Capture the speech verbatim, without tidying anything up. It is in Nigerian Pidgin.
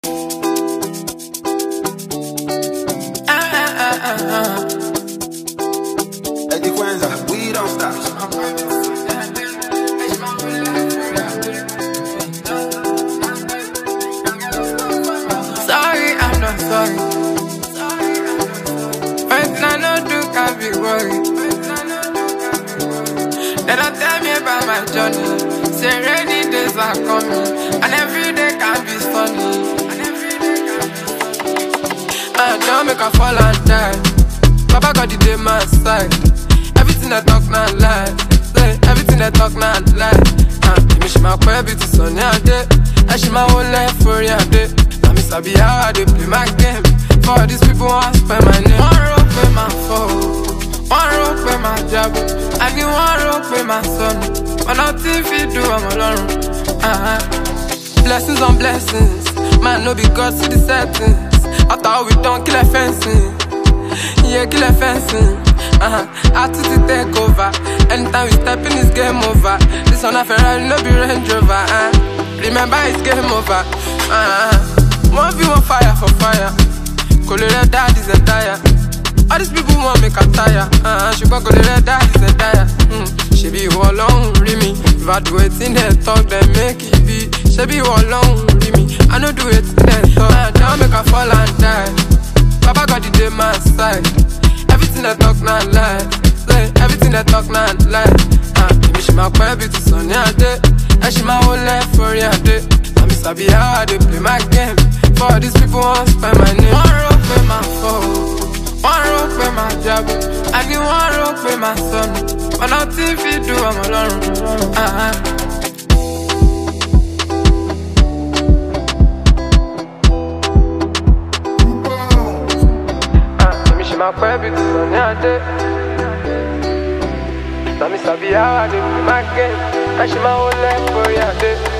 Eddie Quenza, we don't stop. Sorry, I'm not sorry. First I know do can't be worried. They don't tell me about my journey. Say rainy days are coming, and every day can be sunny. I don't make a fall and die. Papa got the day my side. Everything I talk now lie. Say everything I talk now lie. Ah, me she my baby to sunny a day. And she my whole life for a day. I miss I be how I dey play my game. For these people want spend my name. One rope with my phone, one rope with my job. I need one rope with my son. But nothing fit do I'm alone. Uh-huh. Blessings on blessings. Man no be God see the settings. After all we done kill a fencing. Yeah, kill a fencing. Uh-huh. I to the take over. Anytime we step in, it's game over. This one a Ferrari, no be Range Rover. Uh. Remember, it's game over. Uh-huh. One view on fire for fire. Colorado dad is a tire. All these people want make a tire. Uh-huh. She got Colorado dad is a tire. Mm. She be all alone, read me. If I do it in the talk, then make it be. She be all alone, read me. I know do it in the talk. Uh, don't make her fall and die. Papa got the day my side. Everything I talk now lie. Say everything I talk now lie. Ah, uh, me she my baby to sunny a day. And she my whole life for a day. I miss I be how I dey play my game. For these people want spend my name. One rope with my phone, one rope with my job. I need one rope with my son. But nothing fit do I'm alone. Uh-huh. My baby to sunny a day. Now me sabi how I dey play my game. And she my whole life for a day.